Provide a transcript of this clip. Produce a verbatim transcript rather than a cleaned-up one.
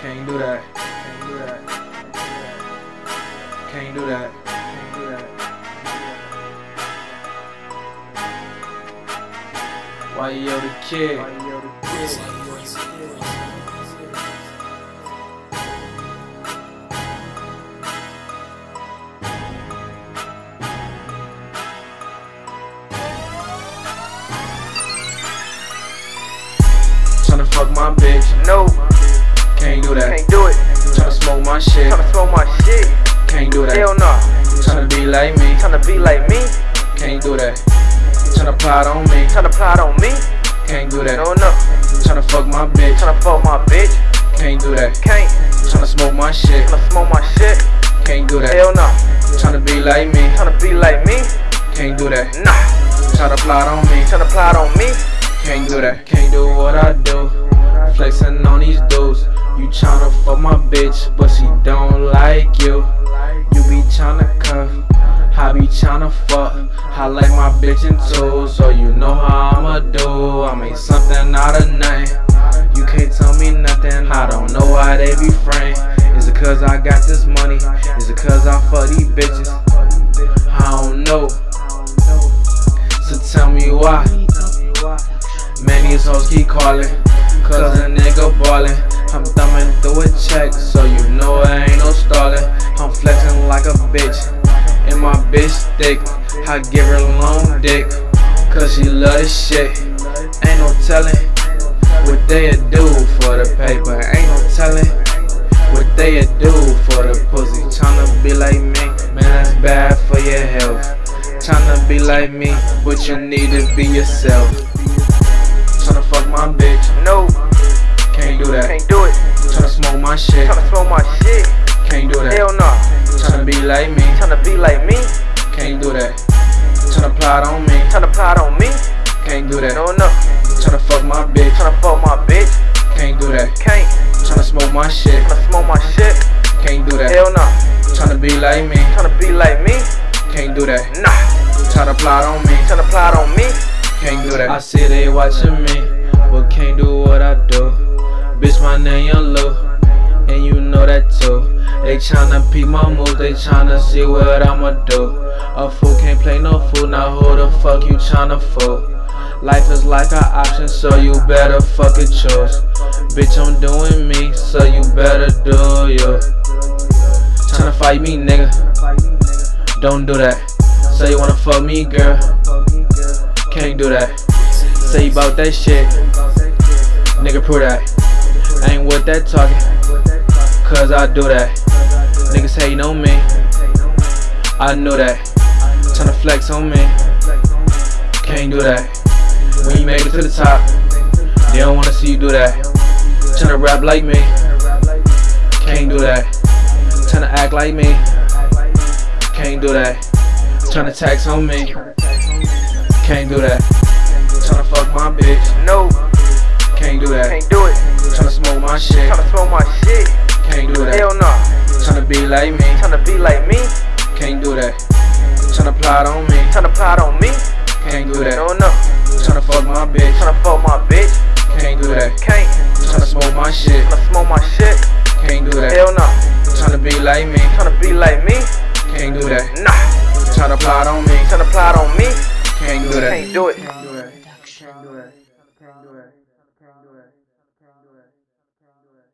Can't do that. Can't do that. Can't do that. Can't do that. Why you the kid? Why you the kid? Tryna fuck my bitch. No. Can't do that. Can't do it. Tryna smoke my shit. Tryna smoke my shit. Can't do that. Hell no. Tryna be like me. Tryna be like me. Can't do that. Tryna plot on me. Tryna plot on me. Can't do that. No, no. Tryna fuck my bitch. Tryna fuck my bitch. Can't do that. Can't. Tryna smoke my shit. Tryna smoke my shit. Can't do that. Hell no. Tryna be like me. Tryna be like me. Can't do that. Nah. Tryna plot on me. Tryna plot on me. Can't do that. Can't do what I do. Flexing on these dudes. You tryna fuck my bitch, but she don't like you. You be tryna cuff, I be tryna fuck. I like my bitch in two, so you know how I'ma do. I make something out of nothing. You can't tell me nothing. I don't know why they be framed. Is it cause I got this money? Is it cause I fuck these bitches? I don't know. So tell me why. Man, these hoes keep calling, cause a nigga ballin'. I'm thumbing through a check, so you know I ain't no stallin'. I'm flexing like a bitch, and my bitch thick. I give her long dick, cause she love this shit. Ain't no tellin' what they'll do for the paper. Ain't no tellin' what they'll do for the pussy. Tryna be like me, man, that's bad for your health. Tryna be like me, but you need to be yourself. Tryna fuck my bitch. No. Can't do that. Can't do it. Tryna smoke my shit. Tryna smoke my shit. Can't do that. Hell no. Tryna be like me. Tryna be like me. Can't do that. Tryna plot on me. Tryna plot on me. Can't do that. No, no. Tryna fuck my bitch. Tryna fuck my bitch. Can't do that. Can't. Tryna smoke my shit. Tryna smoke my shit. Can't do that. Hell no. Tryna be like me. Tryna be like me. Can't do that. Nah. Tryna plot on me. Tryna plot on me. Can't do that. I see they watching me, but can't do what I do. Bitch, my name Young Lou, and you know that too. They tryna peep my moves, they tryna see what I'ma do. A fool can't play no fool, now who the fuck you tryna fool? Life is like an option, so you better fucking choose. Bitch, I'm doing me, so you better do you. Tryna fight me, nigga, don't do that. Say you wanna fuck me, girl, can't do that. Say you bout that shit, nigga, prove that. I ain't with that talking, cause I do that. Niggas hating on me, I knew that. Tryna flex on me, can't do that. When you make it to the top, they don't wanna see you do that. Tryna rap like me, can't do that. Tryna act like me, can't do that. Tryna tax on me, can't do that. Tryna fuck my bitch, no. Can't do that. Can't do it. Tryna smoke my shit. Tryna smoke my shit. Can't do that. Hell no. Tryna be like me. Tryna be like me. Can't do that. Tryna plot on me. Tryna plot on me. Can't do that. No, no. Tryna fuck my bitch. Tryna fuck my bitch. Can't do that. Can't. Tryna smoke my shit. Tryna smoke my shit. Can't do that. Hell no. Tryna be like me. Tryna be like me. Can't do that. Nah. Tryna plot on me. Tryna plot on me. Can't do that. Can't do it. Can't do that. Can't do that. Can't do that. Can't do that. Can't do that.